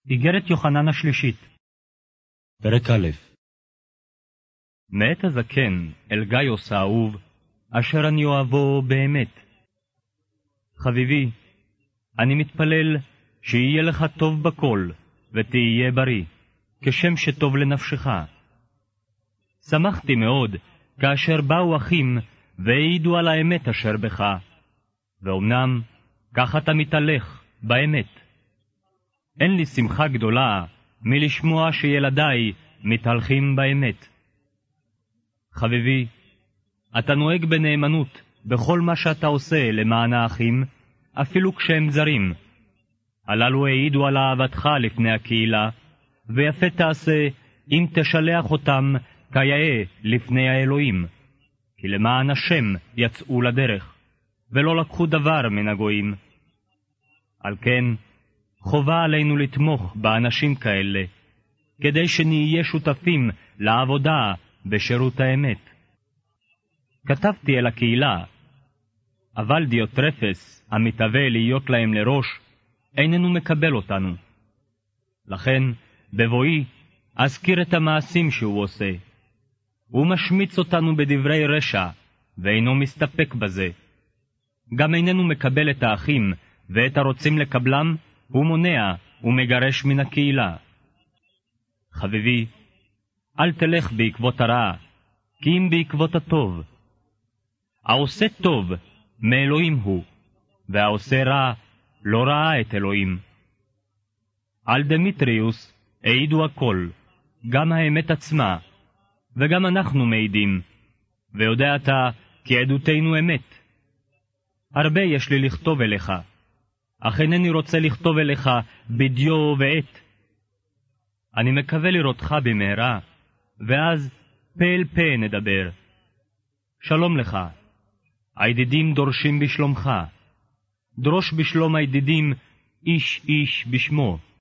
איגרת יוחנן השלישית. פרק א'. מאת הזקן אל גאיוס האהוב, אשר אני אוהבו באמת. חביבי, אני מתפלל שיהיה לך טוב בכל, ותהיה בריא, כשם שטוב לנפשך. שמחתי מאוד כאשר באו אחים והעידו על האמת אשר בך, ואומנם כך אתה מתהלך באמת. אין לי שמחה גדולה מלשמוע שילדיי מתהלכים באמת. חביבי, אתה נוהג בנאמנות בכל מה שאתה עושה למען האחים, אפילו כשהם זרים. הללו העידו על אהבתך לפני הקהילה, ויפה תעשה אם תשלח אותם כיאה לפני האלוהים, כי למען השם יצאו לדרך, ולא לקחו דבר מן הגויים. על כן, חובה עלינו לתמוך באנשים כאלה, כדי שנהיה שותפים לעבודה בשירות האמת. כתבתי אל הקהילה, אבל דיוטרפס, המתהווה להיות להם לראש, איננו מקבל אותנו. לכן, בבואי, אזכיר את המעשים שהוא עושה. הוא משמיץ אותנו בדברי רשע, ואינו מסתפק בזה. גם איננו מקבל את האחים, ואת הרוצים לקבלם, הוא מונע ומגרש מן הקהילה. חביבי, אל תלך בעקבות הרע, כי אם בעקבות הטוב. העושה טוב מאלוהים הוא, והעושה רע לא ראה את אלוהים. על דמיטריוס העידו הכל, גם האמת עצמה, וגם אנחנו מעידים, ויודע אתה כי עדותנו אמת. הרבה יש לי לכתוב אליך, אך אינני רוצה לכתוב אליך בדיו ועת. אני מקווה לראותך במהרה, ואז פה אל פה נדבר. שלום לך. הידידים דורשים בשלומך. דרוש בשלום הידידים איש איש בשמו.